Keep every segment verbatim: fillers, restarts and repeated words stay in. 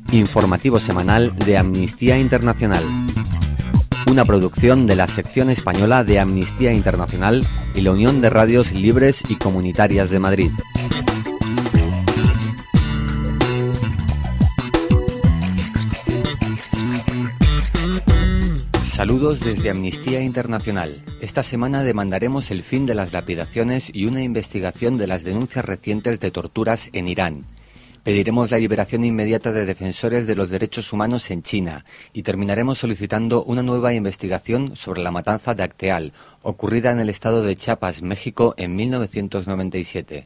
Informativo semanal de Amnistía Internacional. Una producción de la sección española de Amnistía Internacional y la Unión de Radios Libres y Comunitarias de Madrid. Saludos desde Amnistía Internacional. Esta semana demandaremos el fin de las lapidaciones y una investigación de las denuncias recientes de torturas en Irán. Pediremos la liberación inmediata de defensores de los derechos humanos en China y terminaremos solicitando una nueva investigación sobre la matanza de Acteal, ocurrida en el estado de Chiapas, México, en mil novecientos noventa y siete.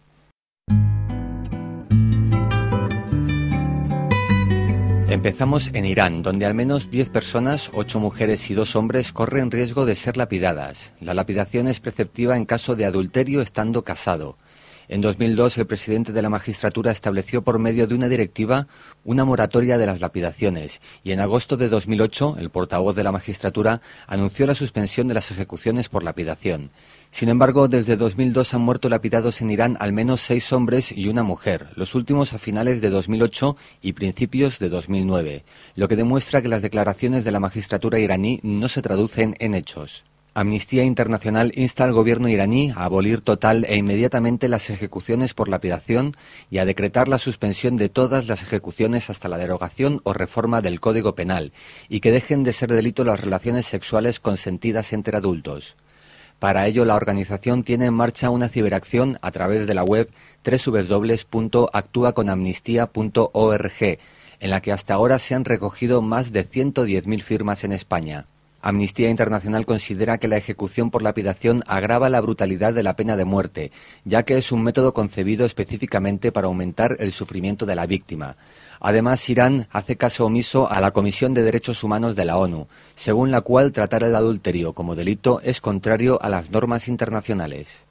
Empezamos en Irán, donde al menos diez personas, ocho mujeres y dos hombres, corren riesgo de ser lapidadas. La lapidación es preceptiva en caso de adulterio estando casado. En dos mil dos, el presidente de la magistratura estableció por medio de una directiva una moratoria de las lapidaciones y en agosto de dos mil ocho, el portavoz de la magistratura anunció la suspensión de las ejecuciones por lapidación. Sin embargo, desde dos mil dos han muerto lapidados en Irán al menos seis hombres y una mujer, los últimos a finales de dos mil ocho y principios de dos mil nueve, lo que demuestra que las declaraciones de la magistratura iraní no se traducen en hechos. Amnistía Internacional insta al gobierno iraní a abolir total e inmediatamente las ejecuciones por lapidación y a decretar la suspensión de todas las ejecuciones hasta la derogación o reforma del Código Penal y que dejen de ser delito las relaciones sexuales consentidas entre adultos. Para ello, la organización tiene en marcha una ciberacción a través de la web doble u doble u doble u punto actúa con amnistía punto org, en la que hasta ahora se han recogido más de ciento diez mil firmas en España. Amnistía Internacional considera que la ejecución por lapidación agrava la brutalidad de la pena de muerte, ya que es un método concebido específicamente para aumentar el sufrimiento de la víctima. Además, Irán hace caso omiso a la Comisión de Derechos Humanos de la ONU, según la cual tratar el adulterio como delito es contrario a las normas internacionales.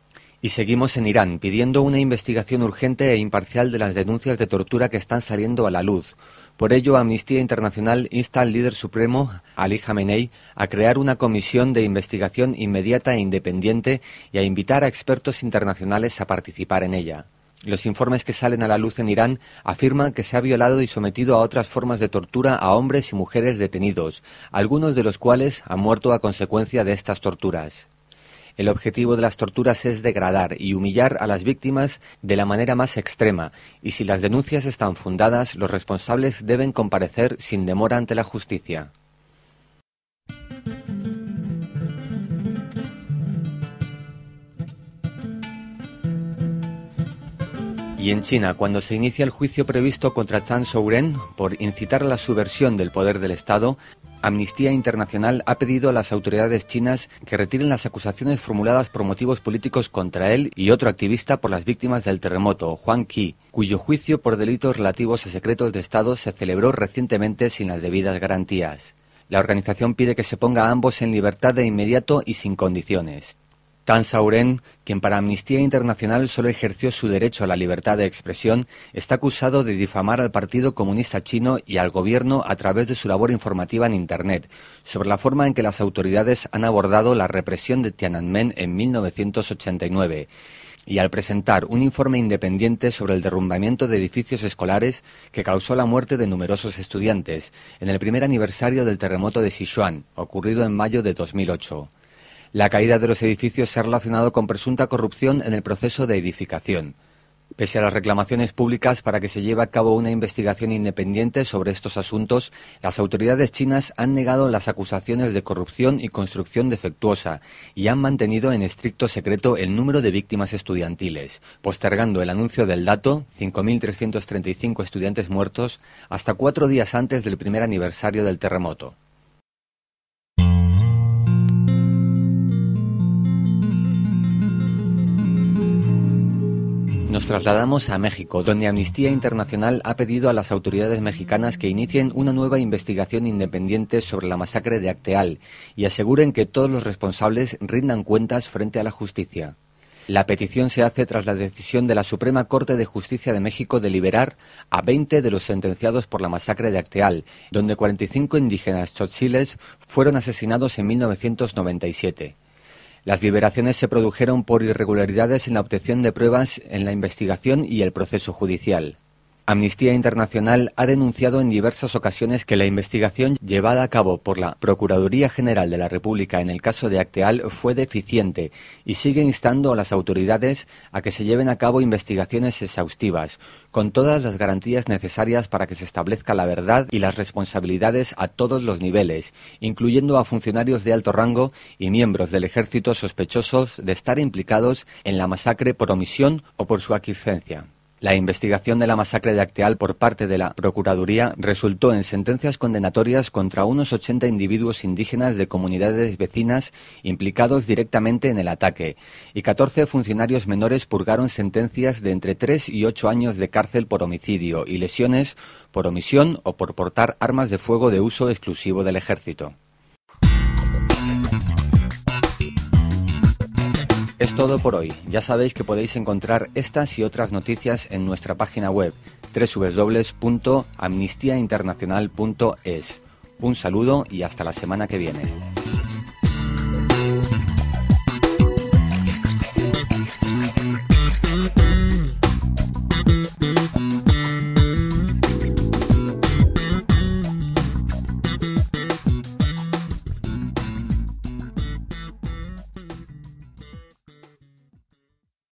Y seguimos en Irán, pidiendo una investigación urgente e imparcial de las denuncias de tortura que están saliendo a la luz. Por ello, Amnistía Internacional insta al líder supremo, Ali Jamenei, a crear una comisión de investigación inmediata e independiente y a invitar a expertos internacionales a participar en ella. Los informes que salen a la luz en Irán afirman que se ha violado y sometido a otras formas de tortura a hombres y mujeres detenidos, algunos de los cuales han muerto a consecuencia de estas torturas. El objetivo de las torturas es degradar y humillar a las víctimas de la manera más extrema, y si las denuncias están fundadas, los responsables deben comparecer sin demora ante la justicia. Y en China, cuando se inicia el juicio previsto contra Chan Shouren por incitar a la subversión del poder del Estado, Amnistía Internacional ha pedido a las autoridades chinas que retiren las acusaciones formuladas por motivos políticos contra él y otro activista por las víctimas del terremoto, Huang Qi, cuyo juicio por delitos relativos a secretos de Estado se celebró recientemente sin las debidas garantías. La organización pide que se ponga a ambos en libertad de inmediato y sin condiciones. Chan Shouren, quien para Amnistía Internacional solo ejerció su derecho a la libertad de expresión, está acusado de difamar al Partido Comunista Chino y al gobierno a través de su labor informativa en Internet, sobre la forma en que las autoridades han abordado la represión de Tiananmen en mil novecientos ochenta y nueve, y al presentar un informe independiente sobre el derrumbamiento de edificios escolares que causó la muerte de numerosos estudiantes, en el primer aniversario del terremoto de Sichuan, ocurrido en mayo de dos mil ocho. La caída de los edificios se ha relacionado con presunta corrupción en el proceso de edificación. Pese a las reclamaciones públicas para que se lleve a cabo una investigación independiente sobre estos asuntos, las autoridades chinas han negado las acusaciones de corrupción y construcción defectuosa y han mantenido en estricto secreto el número de víctimas estudiantiles, postergando el anuncio del dato, cinco mil trescientos treinta y cinco estudiantes muertos, hasta cuatro días antes del primer aniversario del terremoto. Nos trasladamos a México, donde Amnistía Internacional ha pedido a las autoridades mexicanas que inicien una nueva investigación independiente sobre la masacre de Acteal y aseguren que todos los responsables rindan cuentas frente a la justicia. La petición se hace tras la decisión de la Suprema Corte de Justicia de México de liberar a veinte de los sentenciados por la masacre de Acteal, donde cuarenta y cinco indígenas tzotziles fueron asesinados en mil novecientos noventa y siete. Las liberaciones se produjeron por irregularidades en la obtención de pruebas en la investigación y el proceso judicial. Amnistía Internacional ha denunciado en diversas ocasiones que la investigación llevada a cabo por la Procuraduría General de la República en el caso de Acteal fue deficiente y sigue instando a las autoridades a que se lleven a cabo investigaciones exhaustivas, con todas las garantías necesarias para que se establezca la verdad y las responsabilidades a todos los niveles, incluyendo a funcionarios de alto rango y miembros del ejército sospechosos de estar implicados en la masacre por omisión o por su aquiescencia. La investigación de la masacre de Acteal por parte de la Procuraduría resultó en sentencias condenatorias contra unos ochenta individuos indígenas de comunidades vecinas implicados directamente en el ataque, y catorce funcionarios menores purgaron sentencias de entre tres y ocho años de cárcel por homicidio y lesiones por omisión o por portar armas de fuego de uso exclusivo del ejército. Es todo por hoy. Ya sabéis que podéis encontrar estas y otras noticias en nuestra página web doble u doble u doble u punto amnistía internacional punto es. Un saludo y hasta la semana que viene.